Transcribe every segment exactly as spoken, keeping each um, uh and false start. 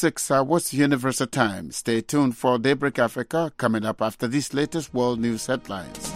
six hours Universal Time. Stay tuned for Daybreak Africa coming up after these latest world news headlines.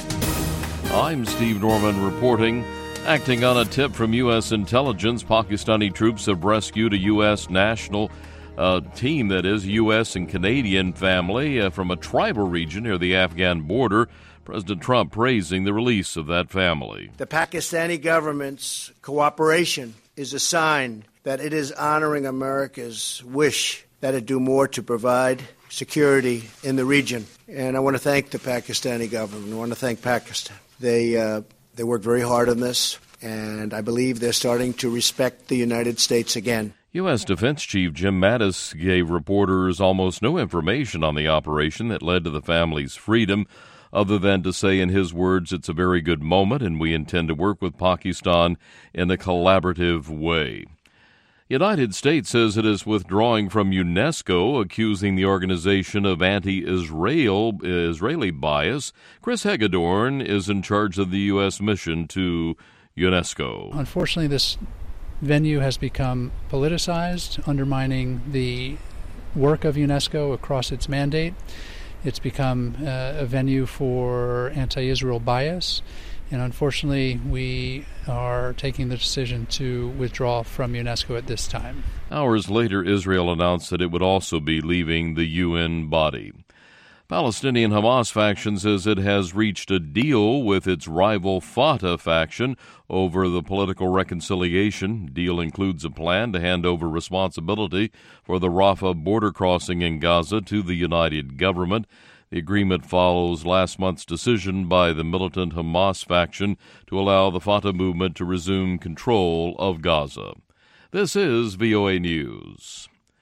I'm Steve Norman reporting. Acting on a tip from U S intelligence, Pakistani troops have rescued a U S national uh, team, that is, U S and Canadian family, uh, from a tribal region near the Afghan border. President Trump praising the release of that family. The Pakistani government's cooperation is a sign that it is honoring America's wish that it do more to provide security in the region. And I want to thank the Pakistani government. I want to thank Pakistan. They uh, they worked very hard on this, and I believe they're starting to respect the United States again. U S. Defense Chief Jim Mattis gave reporters almost no information on the operation that led to the family's freedom, other than to say, in his words, it's a very good moment and we intend to work with Pakistan in a collaborative way. United States says it is withdrawing from UNESCO, accusing the organization of anti-Israel Israeli bias. Chris Hagedorn is in charge of the U S mission to UNESCO. Unfortunately, this venue has become politicized, undermining the work of UNESCO across its mandate. It's become uh, a venue for anti-Israel bias, and unfortunately we are taking the decision to withdraw from UNESCO at this time. Hours later, Israel announced that it would also be leaving the U N body. Palestinian Hamas faction says it has reached a deal with its rival Fatah faction over the political reconciliation. Deal includes a plan to hand over responsibility for the Rafah border crossing in Gaza to the United Government. The agreement follows last month's decision by the militant Hamas faction to allow the Fatah movement to resume control of Gaza. This is V O A News.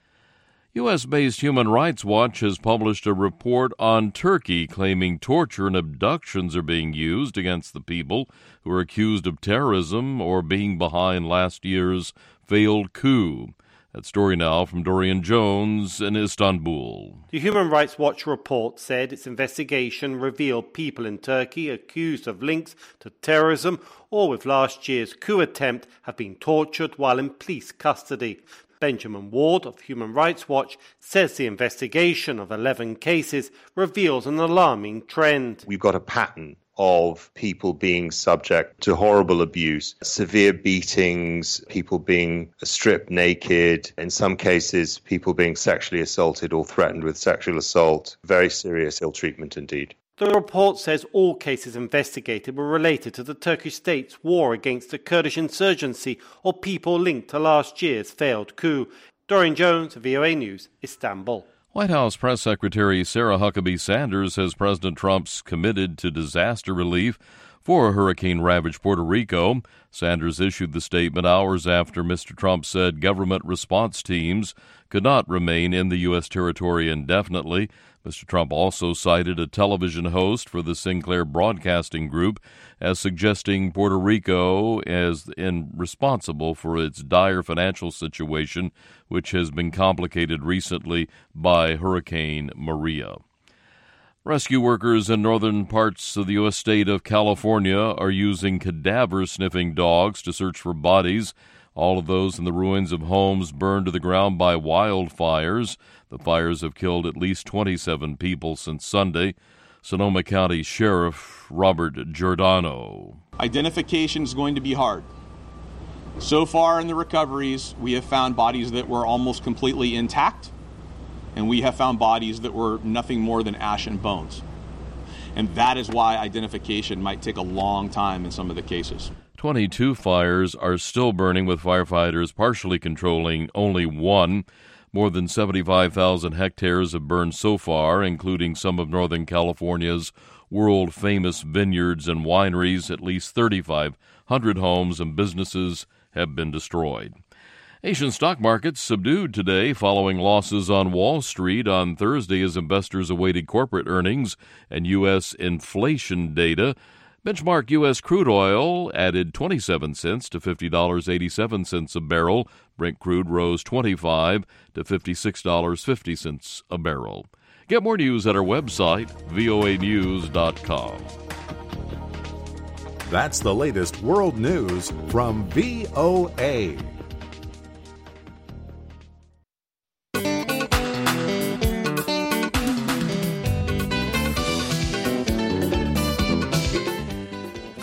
U S-based Human Rights Watch has published a report on Turkey claiming torture and abductions are being used against the people who are accused of terrorism or being behind last year's failed coup. That story now from Dorian Jones in Istanbul. The Human Rights Watch report said its investigation revealed people in Turkey accused of links to terrorism or with last year's coup attempt have been tortured while in police custody. Benjamin Ward of Human Rights Watch says the investigation of eleven cases reveals an alarming trend. We've got a pattern of people being subject to horrible abuse, severe beatings, people being stripped naked, in some cases people being sexually assaulted or threatened with sexual assault. Very serious ill treatment indeed. The report says all cases investigated were related to the Turkish state's war against the Kurdish insurgency or people linked to last year's failed coup. Dorian Jones, V O A News, Istanbul. White House Press Secretary Sarah Huckabee Sanders says President Trump's committed to disaster relief for hurricane-ravaged Puerto Rico. Sanders issued the statement hours after Mister Trump said government response teams could not remain in the U S territory indefinitely. Mister Trump also cited a television host for the Sinclair Broadcasting Group as suggesting Puerto Rico as in responsible for its dire financial situation, which has been complicated recently by Hurricane Maria. Rescue workers in northern parts of the U S state of California are using cadaver-sniffing dogs to search for bodies. All of those in the ruins of homes burned to the ground by wildfires. The fires have killed at least twenty-seven people since Sunday. Sonoma County Sheriff Robert Giordano. Identification is going to be hard. So far in the recoveries, we have found bodies that were almost completely intact, and we have found bodies that were nothing more than ash and bones. And that is why identification might take a long time in some of the cases. twenty-two fires are still burning, with firefighters partially controlling only one. More than seventy-five thousand hectares have burned so far, including some of Northern California's world-famous vineyards and wineries. At least thirty-five hundred homes and businesses have been destroyed. Asian stock markets subdued today following losses on Wall Street on Thursday as investors awaited corporate earnings and U S inflation data. Benchmark U S crude oil added twenty-seven cents to fifty dollars and eighty-seven cents a barrel. Brent crude rose twenty-five to fifty-six dollars and fifty cents a barrel. Get more news at our website, V O A news dot com. That's the latest world news from V O A.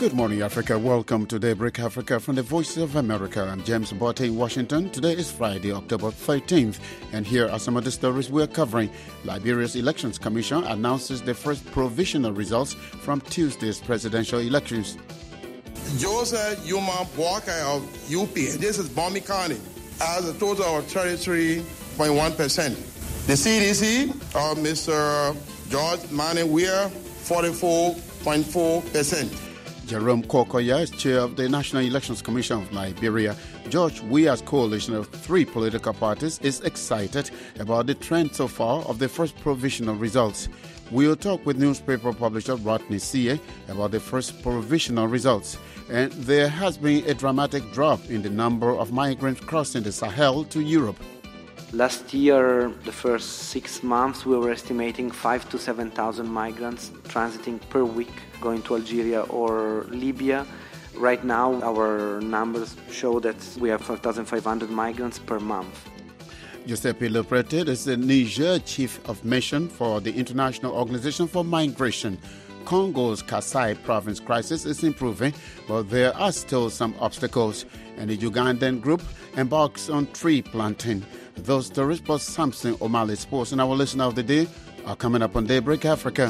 Good morning, Africa. Welcome to Daybreak Africa from the Voice of America. I'm James Botte in Washington. Today is Friday, October thirteenth, and here are some of the stories we're covering. Liberia's Elections Commission announces the first provisional results from Tuesday's presidential elections. Joseph Yuma Boakai of U P, and this is Bomi County, has a total of thirty-three point one percent. The C D C of Mister George Manneh Weah, forty-four point four percent. Jerome Kokoya is chair of the National Elections Commission of Liberia. George Weah's coalition of three political parties is excited about the trend so far of the first provisional results. We'll talk with newspaper publisher Rodney Sie about the first provisional results. And there has been a dramatic drop in the number of migrants crossing the Sahel to Europe. Last year, the first six months, we were estimating five to seven thousand migrants transiting per week, going to Algeria or Libya. Right now, our numbers show that we have four thousand five hundred migrants per month. Giuseppe Loprete is the Niger chief of mission for the International Organization for Migration. Congo's Kasai province crisis is improving, but there are still some obstacles, and the Ugandan group embarks on tree planting. Those stories plus Samson O'Malley Sports and our listener of the day are coming up on Daybreak Africa.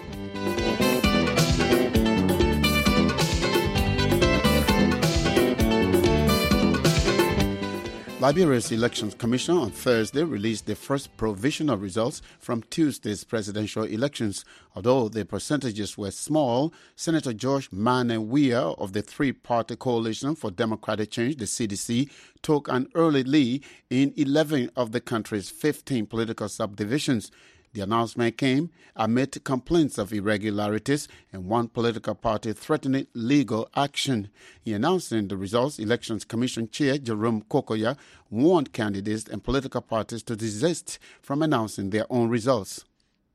Liberia's Elections Commission on Thursday released the first provisional results from Tuesday's presidential elections. Although the percentages were small, Senator George Manneh Weah of the three-party Coalition for Democratic Change, the C D C, took an early lead in eleven of the country's fifteen political subdivisions. The announcement came amid complaints of irregularities and one political party threatening legal action. In announcing the results, Elections Commission Chair Jerome Kokoya warned candidates and political parties to desist from announcing their own results.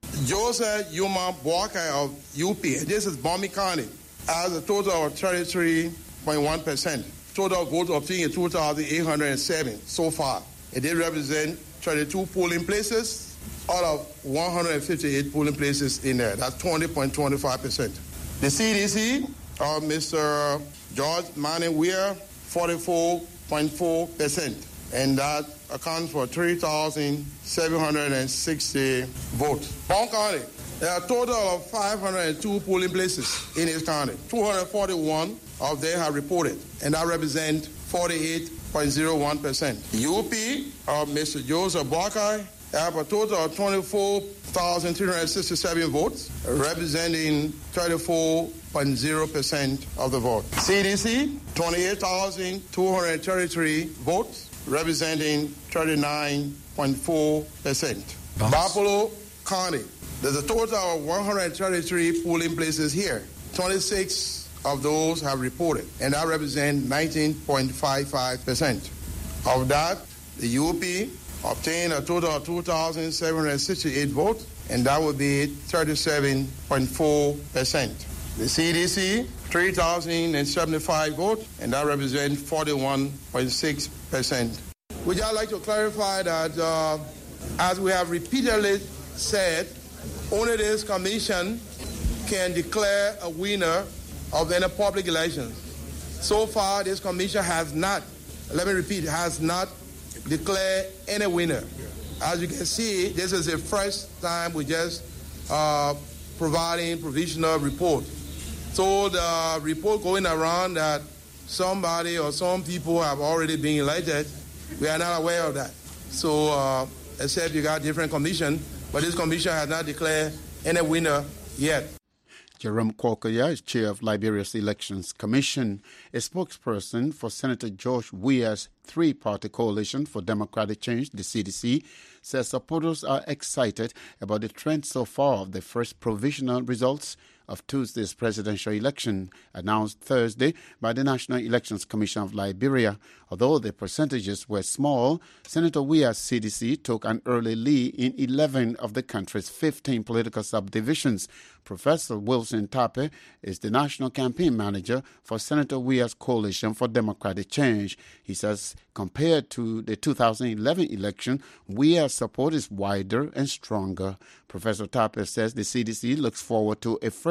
Joseph Yuma Boakai of U P, and this is Bomi County, has a total of thirty-three point one percent. Total votes obtained in two thousand eight hundred seven so far. It did represent thirty-two polling places out of one hundred fifty-eight polling places in there. That's twenty point two five percent. The C D C of Mister George Manneh Weah, forty-four point four percent. And that accounts for three thousand seven hundred sixty votes. Bon County, there are a total of five hundred two polling places in this county. two hundred forty-one of them have reported, and that represents forty-eight point zero one percent. U P of Mister Joseph Boakai have a total of twenty-four thousand three hundred sixty-seven votes, representing thirty-four point zero percent of the vote. C D C, twenty-eight thousand two hundred thirty-three votes, representing thirty-nine point four percent. Buffalo County, there's a total of one hundred thirty-three polling places here. twenty-six of those have reported, and that represents nineteen point five five percent. Of that, the U P obtained a total of two thousand seven hundred sixty-eight votes, and that would be thirty-seven point four percent. The C D C, three thousand seventy-five votes, and that represents forty-one point six percent. Would y'all like to clarify that, uh, as we have repeatedly said, only this commission can declare a winner of any public elections. So far, this commission has not, let me repeat, has not declare any winner. As you can see, this is the first time we just uh, providing provisional report. So the report going around that somebody or some people have already been elected, we are not aware of that. So uh, except you got different commission, but this commission has not declared any winner yet. Jerome Kokoya is chair of Liberia's Elections Commission. A spokesperson for Senator George Weah's three-party Coalition for Democratic Change, the C D C, says supporters are excited about the trend so far of the first provisional results of Tuesday's presidential election, announced Thursday by the National Elections Commission of Liberia. Although the percentages were small, Senator Weah's C D C took an early lead in eleven of the country's fifteen political subdivisions. Professor Wilson Tape is the national campaign manager for Senator Weah's Coalition for Democratic Change. He says compared to the two thousand eleven election, Weah's support is wider and stronger. Professor Tape says the C D C looks forward to a fresh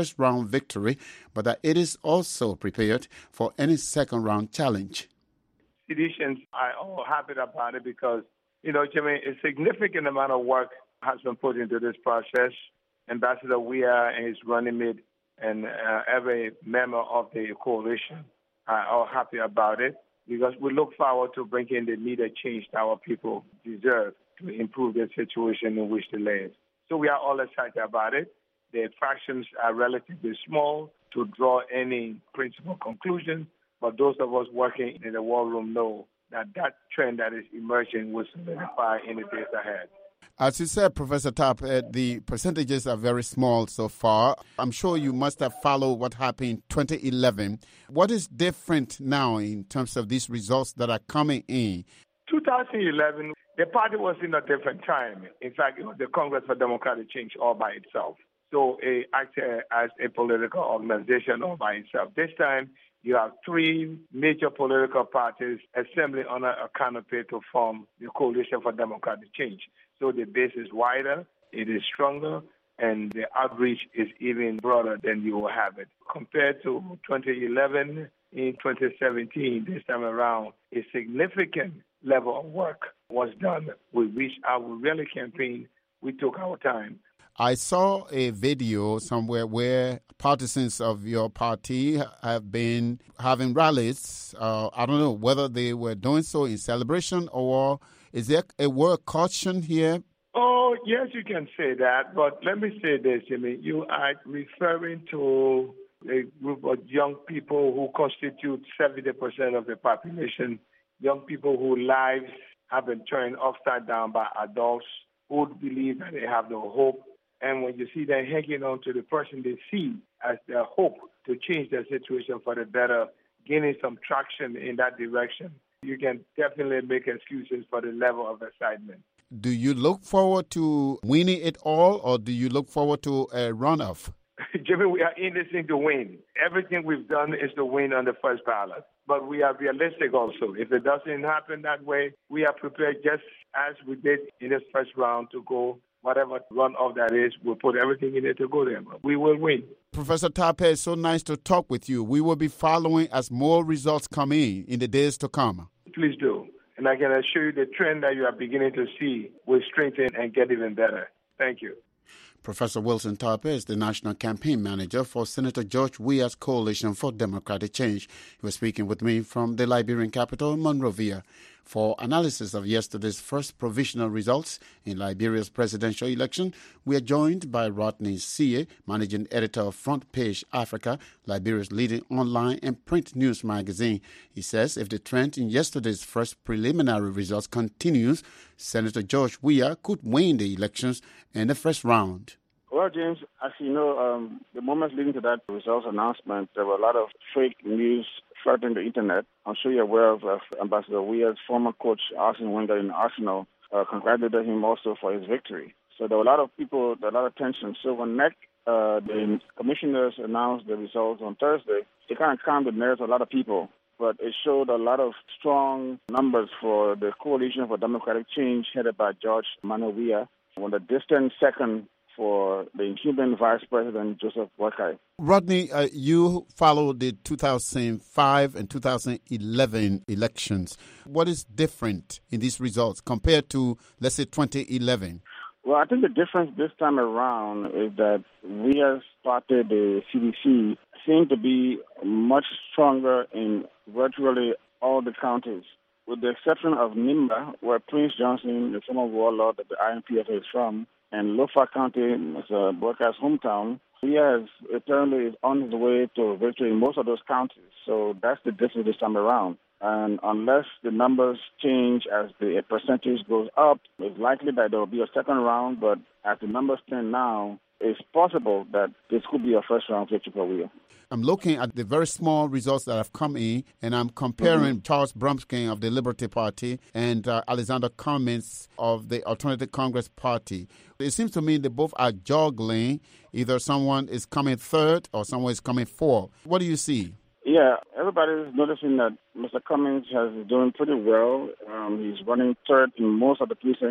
first-round victory, but that it is also prepared for any second-round challenge. Citizens are all happy about it because, you know, Jimmy, a significant amount of work has been put into this process. Ambassador Weah and his running mate and uh, every member of the coalition are all happy about it because we look forward to bringing the needed change that our people deserve to improve the situation in which they live. So we are all excited about it. The fractions are relatively small to draw any principal conclusions, but those of us working in the war room know that that trend that is emerging will solidify in the days ahead. As you said, Professor Tapp, uh, the percentages are very small so far. I'm sure you must have followed what happened in twenty eleven. What is different now in terms of these results that are coming in? twenty eleven, the party was in a different time. In fact, it was the Congress for Democratic Change all by itself. So it acted as a political organization all by itself. This time, you have three major political parties assembling under a canopy to form the Coalition for Democratic Change. So the base is wider, it is stronger, and the outreach is even broader than you will have it. Compared to twenty eleven, in twenty seventeen, this time around, a significant level of work was done. We reached out, we really campaigned, we took our time. I saw a video somewhere where partisans of your party have been having rallies. Uh, I don't know whether they were doing so in celebration or is there a word caution here? Oh, yes, you can say that. But let me say this, Jimmy. You are referring to a group of young people who constitute seventy percent of the population, young people whose lives have been turned upside down by adults who believe that they have no hope. And when you see them hanging on to the person they see as their hope to change their situation for the better, gaining some traction in that direction, you can definitely make excuses for the level of excitement. Do you look forward to winning it all, or do you look forward to a runoff? Jimmy, we are in this thing to win. Everything we've done is to win on the first ballot. But we are realistic also. If it doesn't happen that way, we are prepared just as we did in this first round to go. Whatever runoff that is, we'll put everything in it to go there. But we will win. Professor Tapp, it's so nice to talk with you. We will be following as more results come in in the days to come. Please do. And I can assure you the trend that you are beginning to see will strengthen and get even better. Thank you. Professor Wilson Tapp is the National Campaign Manager for Senator George Weah's Coalition for Democratic Change. He was speaking with me from the Liberian capital, Monrovia. For analysis of yesterday's first provisional results in Liberia's presidential election, we are joined by Rodney Sie, Managing Editor of Front Page Africa, Liberia's leading online and print news magazine. He says if the trend in yesterday's first preliminary results continues, Senator George Weah could win the elections in the first round. Well, James, as you know, um, the moments leading to that results announcement, there were a lot of fake news flooding the internet. I'm sure you're aware of uh, Ambassador Weah's former coach, Arsene Wenger in Arsenal, uh, congratulated him also for his victory. So there were a lot of people, a lot of tension. So when N E C, uh, the commissioners announced the results on Thursday, it kind of calmed the nerves of a lot of people. But it showed a lot of strong numbers for the Coalition for Democratic Change headed by George Manuel Weah, on the distant second for the incumbent Vice President Joseph Boakai. Rodney, uh, you followed the two thousand five and two thousand eleven elections. What is different in these results compared to, let's say, twenty eleven? Well, I think the difference this time around is that Weah's party, the C D C, seemed to be much stronger in virtually all the counties, with the exception of Nimba, where Prince Johnson, the former warlord that the I M P F is from, and Lofa County, uh, Boakai's hometown, Weah is apparently is on his way to victory in most of those counties. So that's the difference this time around. And unless the numbers change as the percentage goes up, it's likely that there will be a second round. But as the numbers stand now, it's possible that this could be a first round victory for Weah. I'm looking at the very small results that have come in, and I'm comparing mm-hmm. Charles Brumskin of the Liberty Party and uh, Alexander Cummins of the Alternative Congress Party. It seems to me they both are juggling. Either someone is coming third or someone is coming fourth. What do you see? Yeah, everybody is noticing that Mister Cummins has doing pretty well. Um, he's running third in most of the precincts.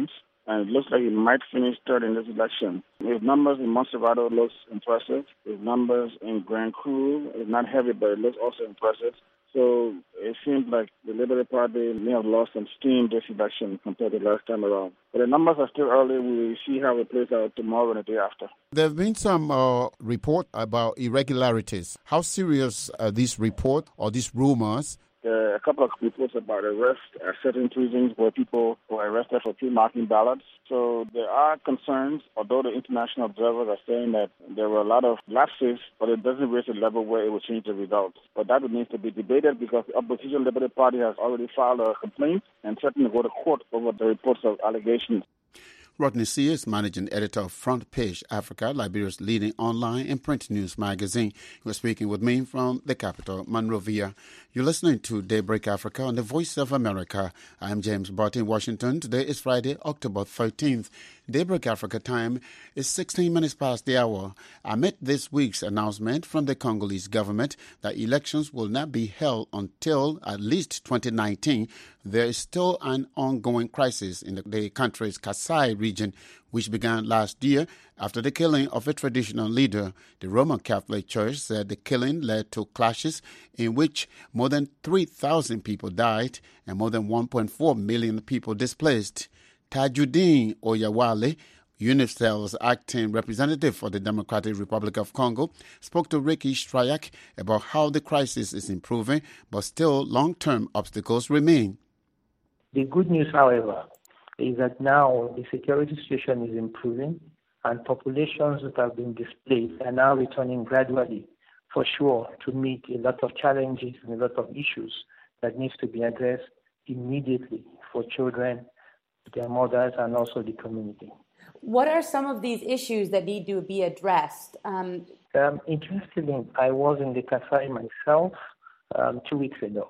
and it looks like he might finish third in this election. His numbers in Montserrado looks impressive. His numbers in Grand Cru is not heavy, but it looks also impressive. So it seems like the Liberal Party may have lost some steam this election compared to last time around. But the numbers are still early. We will see how it plays out tomorrow and the day after. There have been some uh, report about irregularities. How serious are these reports or these rumors? There are a couple of reports about arrest at certain precincts where people were arrested for pre-marking ballots. So there are concerns, although the international observers are saying that there were a lot of lapses, but it doesn't reach a level where it will change the results. But that needs to be debated because the opposition Liberal Party has already filed a complaint and threatened to go to court over the reports of allegations. Rodney Sear is managing editor of Front Page Africa, Liberia's leading online and print news magazine. He was speaking with me from the capital, Monrovia. You're listening to Daybreak Africa on the Voice of America. I'm James Barty in Washington. Today is Friday, October thirteenth. Daybreak Africa time is sixteen minutes past the hour. Amid this week's announcement from the Congolese government that elections will not be held until at least twenty nineteen, there is still an ongoing crisis in the, the country's Kasai region, which began last year after the killing of a traditional leader. The Roman Catholic Church said the killing led to clashes in which more than three thousand people died and more than one point four million people displaced. Tajuddin Oyawale, UNICEF's acting representative for the Democratic Republic of Congo, spoke to Ricky Strayak about how the crisis is improving, but still long-term obstacles remain. The good news, however, is that now the security situation is improving and populations that have been displaced are now returning gradually, for sure, to meet a lot of challenges and a lot of issues that needs to be addressed immediately for children, their mothers, and also the community. What are some of these issues that need to be addressed? Um, um, interestingly, I was in the Kasai myself um, two weeks ago.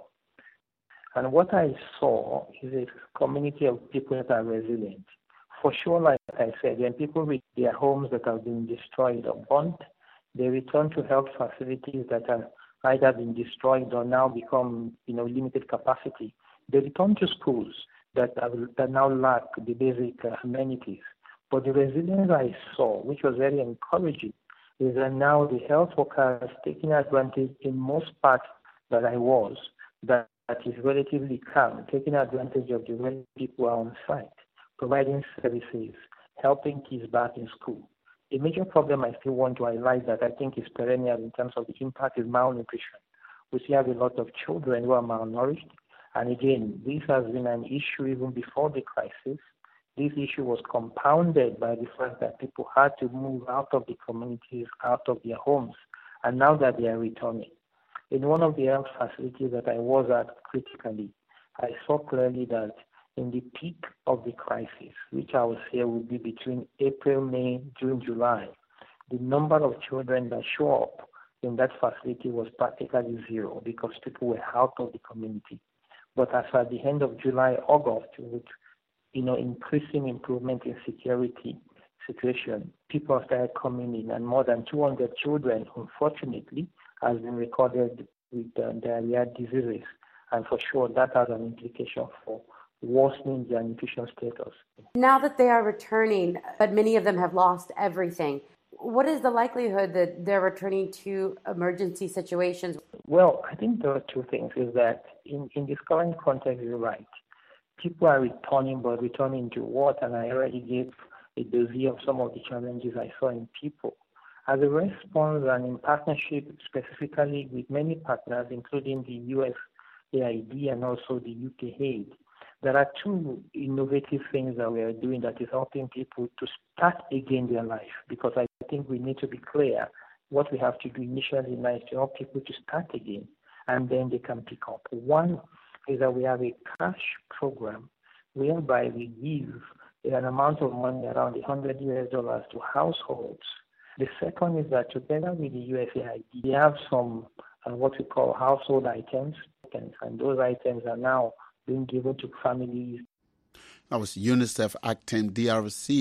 And what I saw is a community of people that are resilient. For sure, like I said, when people reach their homes that have been destroyed or burnt, they return to health facilities that have either been destroyed or now become, you know, limited capacity. They return to schools that, have, that now lack the basic uh, amenities. But the resilience I saw, which was very encouraging, is that now the health workers taking advantage in most parts that I was, that, that is relatively calm, taking advantage of the way people are on site, providing services, helping kids back in school. A major problem I still want to highlight that I think is perennial in terms of the impact is malnutrition. We still have a lot of children who are malnourished. And again, this has been an issue even before the crisis. This issue was compounded by the fact that people had to move out of the communities, out of their homes, and now that they are returning. In one of the health facilities that I was at critically, I saw clearly that in the peak of the crisis, which I would say would be between April, May, June, July, the number of children that show up in that facility was practically zero because people were out of the community. But as at the end of July, August, with you know increasing improvement in security situation, people started coming in, and more than two hundred children, unfortunately, has been recorded with uh, diarrhea diseases, and for sure that has an implication for worsening their nutrition status. Now that they are returning, but many of them have lost everything, what is the likelihood that they're returning to emergency situations? Well, I think there are two things. Is that in, in this current context, you're right. People are returning, but returning to what? And I already gave a dossier of some of the challenges I saw in people. As a response and in partnership specifically with many partners, including the U S A I D and also the U K aid, there are two innovative things that we are doing that is helping people to start again their life, because I think we need to be clear what we have to do initially now is to help people to start again, and then they can pick up. One is that we have a cash program whereby we give an amount of money around one hundred U S dollars to households. The second is that together with the U S A I D, we have some uh, what we call household items, and those items are now being given to families. That was UNICEF acting D R C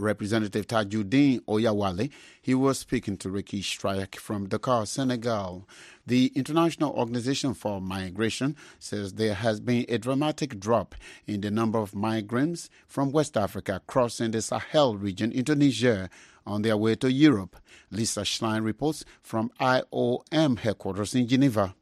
Representative Tajuddin Oyawale. He was speaking to Ricky Strike from Dakar, Senegal. The International Organization for Migration says there has been a dramatic drop in the number of migrants from West Africa crossing the Sahel region into Niger on their way to Europe. Lisa Schlein reports from I O M headquarters in Geneva.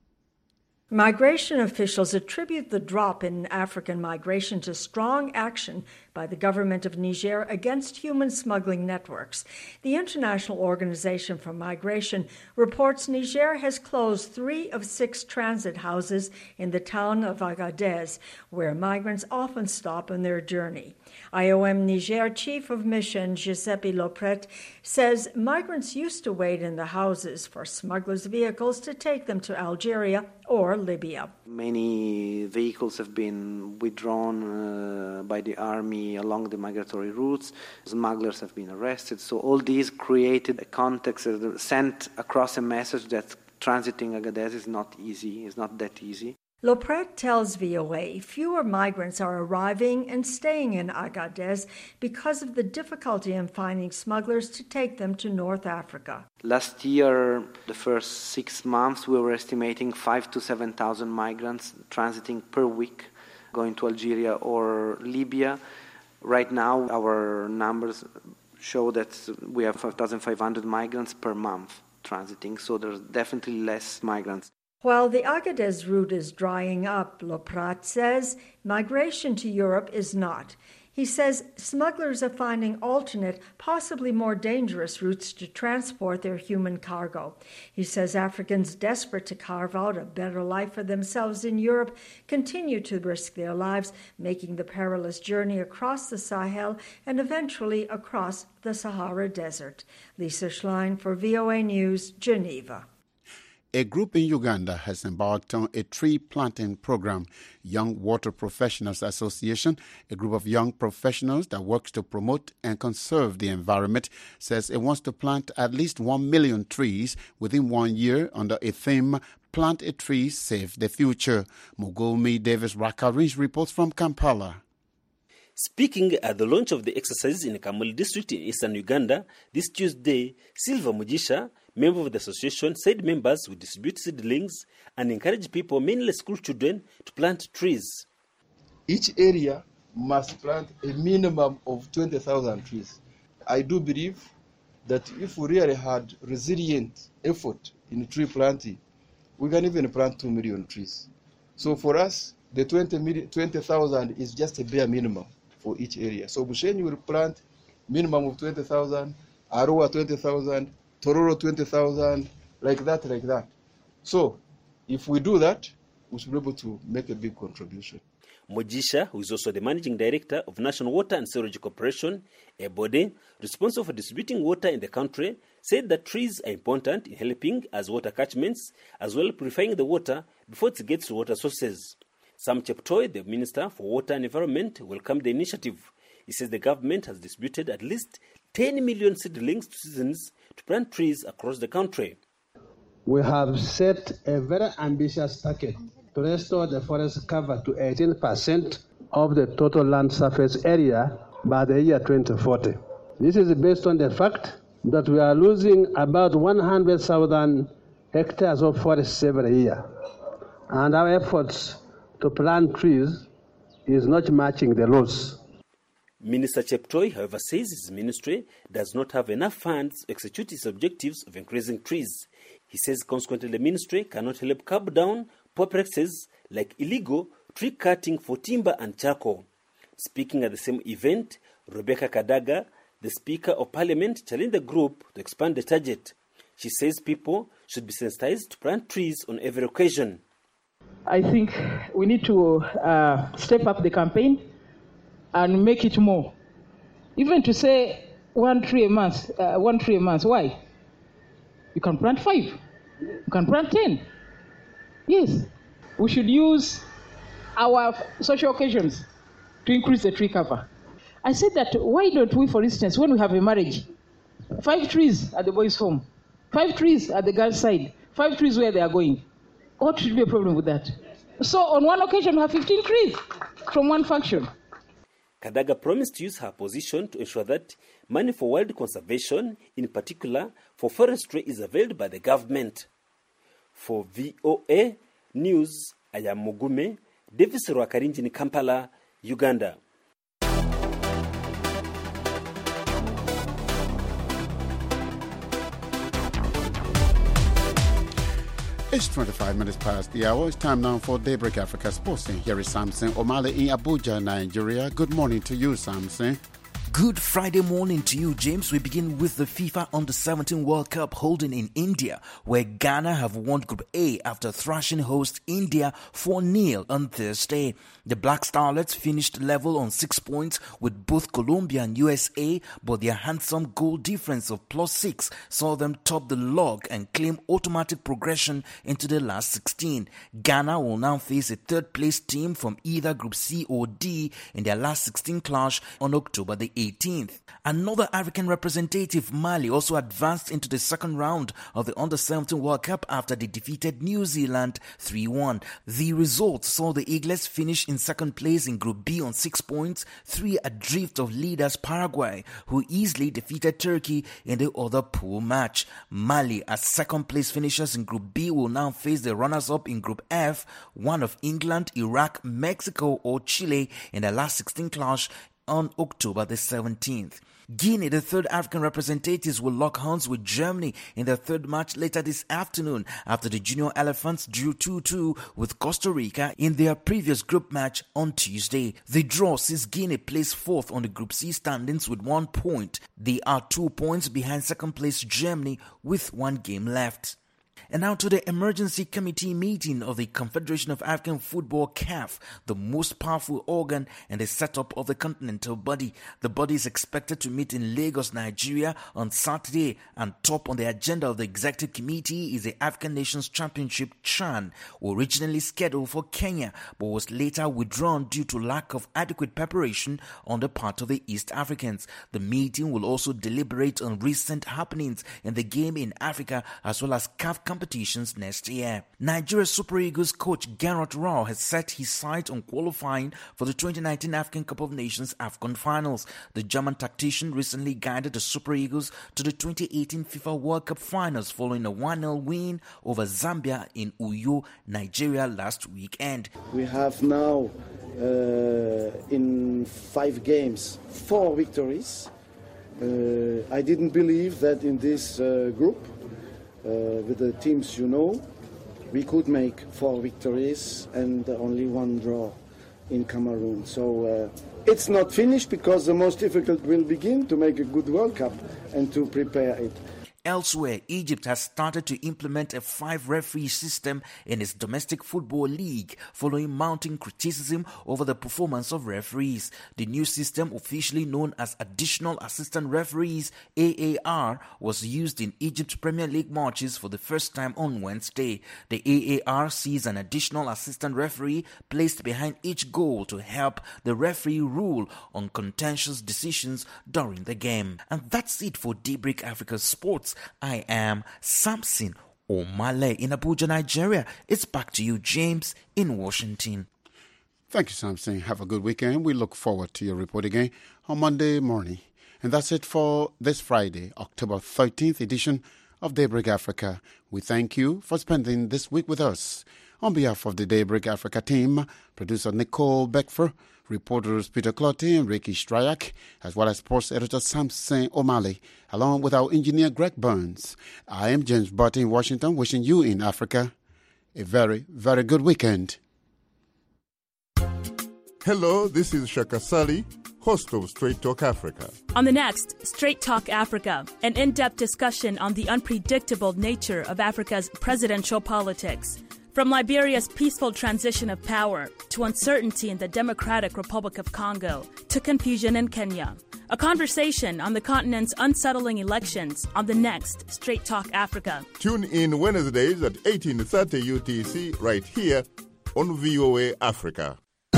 Migration officials attribute the drop in African migration to strong action by the government of Niger against human smuggling networks. The International Organization for Migration reports Niger has closed three of six transit houses in the town of Agadez, where migrants often stop on their journey. I O M Niger Chief of Mission Giuseppe Lopret says migrants used to wait in the houses for smugglers' vehicles to take them to Algeria or Libya. Many vehicles have been withdrawn uh, by the army along the migratory routes. Smugglers have been arrested. So all these created a context, uh, sent across a message that transiting Agadez is not easy, is not that easy. Lopret tells V O A fewer migrants are arriving and staying in Agadez because of the difficulty in finding smugglers to take them to North Africa. Last year, the first six months, we were estimating five to seven thousand migrants transiting per week, going to Algeria or Libya. Right now, our numbers show that we have five thousand five hundred migrants per month transiting, so there's definitely less migrants. While the Agadez route is drying up, Loprat says migration to Europe is not. He says smugglers are finding alternate, possibly more dangerous routes to transport their human cargo. He says Africans desperate to carve out a better life for themselves in Europe continue to risk their lives, making the perilous journey across the Sahel and eventually across the Sahara Desert. Lisa Schlein for V O A News, Geneva. A group in Uganda has embarked on a tree planting program. Young Water Professionals Association, a group of young professionals that works to promote and conserve the environment, says it wants to plant at least one million trees within one year under a theme, Plant a Tree, Save the Future. Mugomi Davis Rakarinj reports from Kampala. Speaking at the launch of the exercise in Kamuli district in eastern Uganda this Tuesday, Silva Mujisha, member of the association, said members will distribute seedlings and encourage people, mainly school children, to plant trees. Each area must plant a minimum of twenty thousand trees. I do believe that if we really had resilient effort in tree planting, we can even plant two million trees. So for us, the twenty thousand is just a bare minimum for each area. So Bushenyi will plant minimum of twenty thousand, Arua twenty thousand, Tororo twenty thousand, like that, like that. So if we do that, we should be able to make a big contribution. Mojisha, who is also the managing director of National Water and Sewerage Corporation, a body responsible for distributing water in the country, said that trees are important in helping as water catchments, as well as purifying the water before it gets to water sources. Sam Cheptoi, the Minister for Water and Environment, welcomed the initiative. He says the government has distributed at least ten million seedlings to citizens to plant trees across the country. We have set a very ambitious target to restore the forest cover to eighteen percent of the total land surface area by the year twenty forty. This is based on the fact that we are losing about one hundred thousand hectares of forests every year, and our efforts to plant trees is not matching the loss. Minister Cheptoi, however, says his ministry does not have enough funds to execute its objectives of increasing trees. He says consequently the ministry cannot help curb down poor practices like illegal tree cutting for timber and charcoal. Speaking at the same event, Rebecca Kadaga, the Speaker of Parliament, challenged the group to expand the target. She says people should be sensitized to plant trees on every occasion. I think we need to uh, step up the campaign and make it more. Even to say one tree a month, uh, one tree a month, why? You can plant five, you can plant ten. Yes, we should use our social occasions to increase the tree cover. I said that why don't we, for instance, when we have a marriage, five trees at the boys' home, five trees at the girls' side, five trees where they are going. What should be a problem with that? So on one occasion we have fifteen trees from one function. Kadaga promised to use her position to ensure that money for wild conservation, in particular for forestry, is availed by the government. For V O A News, I am Mugume, Davis Rwakarinji in Kampala, Uganda. It's twenty-five minutes past the hour. It's time now for Daybreak Africa Sports. Here is Samson Omale in Abuja, Nigeria. Good morning to you, Samson. Good Friday morning to you, James. We begin with the FIFA Under seventeen World Cup holding in India, where Ghana have won Group A after thrashing host India four nil on Thursday. The Black Starlets finished level on six points with both Colombia and U S A, but their handsome goal difference of plus six saw them top the log and claim automatic progression into the last sixteen. Ghana will now face a third-place team from either Group C or D in their last sixteen clash on October the eighteenth. Another African representative, Mali, also advanced into the second round of the Under seventeen World Cup after they defeated New Zealand three one. The result saw the Eaglets finish in second place in Group B on six points, three adrift of leaders Paraguay, who easily defeated Turkey in the other pool match. Mali, as second place finishers in Group B, will now face the runners-up in Group F, one of England, Iraq, Mexico or Chile in the last sixteen clash on October the seventeenth. Guinea, the third African representatives, will lock horns with Germany in their third match later this afternoon after the Junior Elephants drew two two with Costa Rica in their previous group match on Tuesday. The draw sees Guinea place fourth on the Group C standings with one point. They are two points behind second place Germany with one game left. And now to the emergency committee meeting of the Confederation of African Football, C A F, the most powerful organ in the setup of the continental body. The body is expected to meet in Lagos, Nigeria on Saturday, and top on the agenda of the executive committee is the African Nations Championship CHAN, originally scheduled for Kenya, but was later withdrawn due to lack of adequate preparation on the part of the East Africans. The meeting will also deliberate on recent happenings in the game in Africa as well as C A F competitions next year. Nigeria Super Eagles coach Gerard Rao has set his sights on qualifying for the twenty nineteen African Cup of Nations AFCON finals. The German tactician recently guided the Super Eagles to the twenty eighteen FIFA World Cup finals following a one nil win over Zambia in Uyo, Nigeria last weekend. We have now uh, in five games four victories. Uh, I didn't believe that in this uh, group Uh, with the teams you know, we could make four victories and only one draw in Cameroon. So uh, it's not finished because the most difficult will begin to make a good World Cup and to prepare it. Elsewhere, Egypt has started to implement a five-referee system in its domestic football league following mounting criticism over the performance of referees. The new system, officially known as Additional Assistant Referees A A R, was used in Egypt's Premier League matches for the first time on Wednesday. The A A R sees an additional assistant referee placed behind each goal to help the referee rule on contentious decisions during the game. And that's it for Daybreak Africa Sports. I am Samson Omale in Abuja, Nigeria. It's back to you, James, in Washington. Thank you, Samson. Have a good weekend. We look forward to your report again on Monday morning. And that's it for this Friday, October thirteenth edition of Daybreak Africa. We thank you for spending this week with us. On behalf of the Daybreak Africa team, producer Nicole Beckfer, reporters Peter Clottey and Ricky Stryak, as well as sports editor Samson Omale, along with our engineer Greg Burns. I am James Barty in Washington, wishing you in Africa a very, very good weekend. Hello, this is Shaka Sali, host of Straight Talk Africa. On the next Straight Talk Africa, an in-depth discussion on the unpredictable nature of Africa's presidential politics. From Liberia's peaceful transition of power to uncertainty in the Democratic Republic of Congo to confusion in Kenya. A conversation on the continent's unsettling elections on the next Straight Talk Africa. Tune in Wednesdays at eighteen thirty U T C right here on V O A Africa.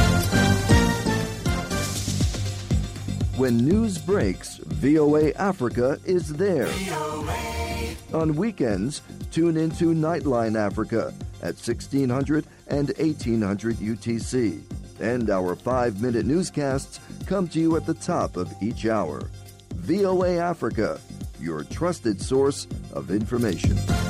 When news breaks, V O A Africa is there. On weekends, tune into Nightline Africa at sixteen hundred and eighteen hundred U T C. And our five-minute newscasts come to you at the top of each hour. V O A Africa, your trusted source of information.